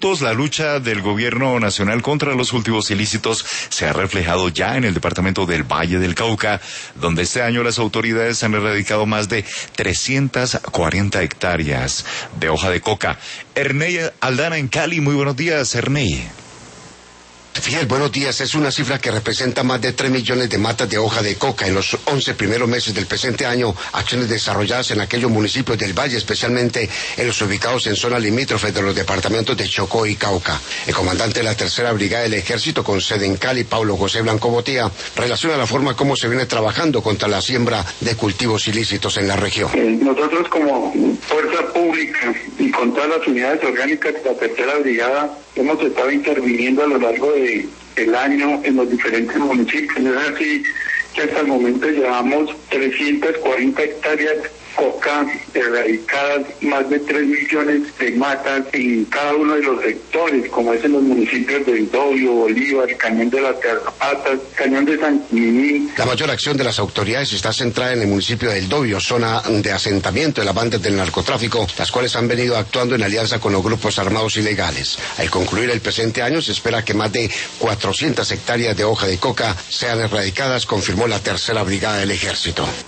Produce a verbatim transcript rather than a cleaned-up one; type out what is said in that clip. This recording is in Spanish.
frutos. La lucha del gobierno nacional contra los cultivos ilícitos se ha reflejado ya en el departamento del Valle del Cauca, donde este año las autoridades han erradicado más de trescientas cuarenta hectáreas de hoja de coca. Ernei Aldana en Cali, muy buenos días, Ernei. Fidel, buenos días. Es una cifra que representa más de tres millones de matas de hoja de coca en los once primeros meses del presente año, acciones desarrolladas en aquellos municipios del Valle, especialmente en los ubicados en zonas limítrofes de los departamentos de Chocó y Cauca. El comandante de la tercera brigada del ejército con sede en Cali, Pablo José Blanco Botía, relaciona la forma como se viene trabajando contra la siembra de cultivos ilícitos en la región. Eh, nosotros como fuerza pública y con todas las unidades orgánicas de la tercera brigada hemos estado interviniendo a lo largo de, del año en los diferentes municipios. Es así que hasta el momento llevamos trescientas cuarenta hectáreas coca erradicadas, más de tres millones de matas en cada uno de los sectores, como es en los municipios de Dobio, Bolívar, Cañón de las Garrapatas, Cañón de San Quiminí. La mayor acción de las autoridades está centrada en el municipio del Dobio, zona de asentamiento de las bandas del narcotráfico, las cuales han venido actuando en alianza con los grupos armados ilegales. Al concluir el presente año se espera que más de cuatrocientas hectáreas de hoja de coca sean erradicadas, confirmó la tercera brigada del ejército.